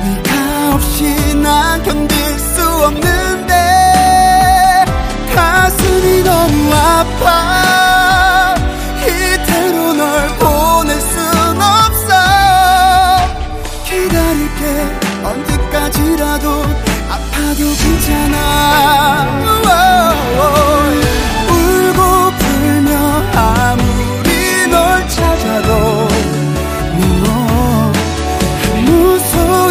네가 없이 난 견딜 수 없는데 가슴이 너무 아파 이대로 널 보낼 순 없어 기다릴게 언제까지라도 아파도 괜찮아